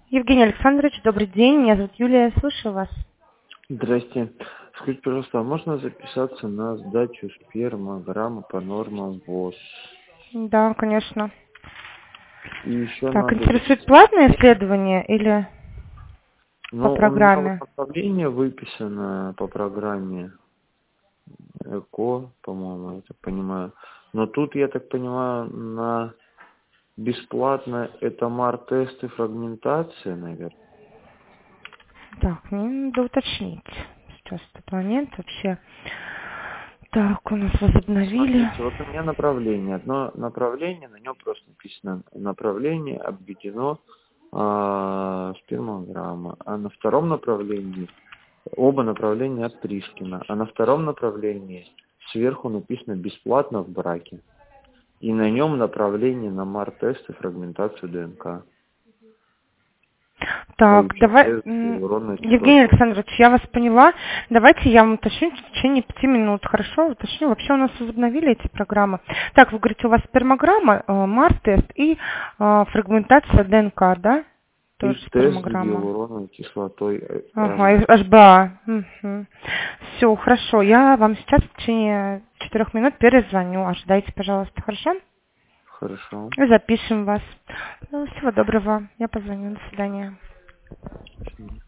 Евгений Александрович, добрый день. Меня зовут Юлия, я слушаю вас. Здрасте. Скажите, пожалуйста, а можно записаться на сдачу спермограммы по нормам ВОЗ? Да, конечно. И еще Так, надо интересует записаться. платное исследование или по Ну, у меня вот программе? направление выписано по программе ЭКО, по-моему, я так понимаю. Но тут, я так понимаю, на бесплатно это МАР-тест и фрагментация, наверное. Так, мне надо уточнить. Сейчас этот момент вообще. Так, у нас возобновили. Смотрите, вот у меня направление. Одно направление, на нем просто написано направление, обведено спермограмма. А на втором направлении, оба направления от Тришкина. А на втором направлении сверху написано «бесплатно в браке». И на нем направление на МАР-тест и фрагментацию ДНК. Так, давай, ЛЧ-тест, гиалуронная Евгений кислотой. Александрович, я вас поняла. Давайте я вам уточню в течение 5 минут. Хорошо, уточню. Вообще у нас возобновили эти программы. Так, вы говорите, у вас спермограмма, МАР-тест и фрагментация ДНК, да? И Тоже тест с спермограмма. гиалуроновой кислотой Ага, HbA. HbA. Все, хорошо. Я вам сейчас в течение 4 минут перезвоню. Ожидайте, пожалуйста, хорошо? Хорошо. Запишем вас. Ну, всего доброго. Я позвоню. До свидания.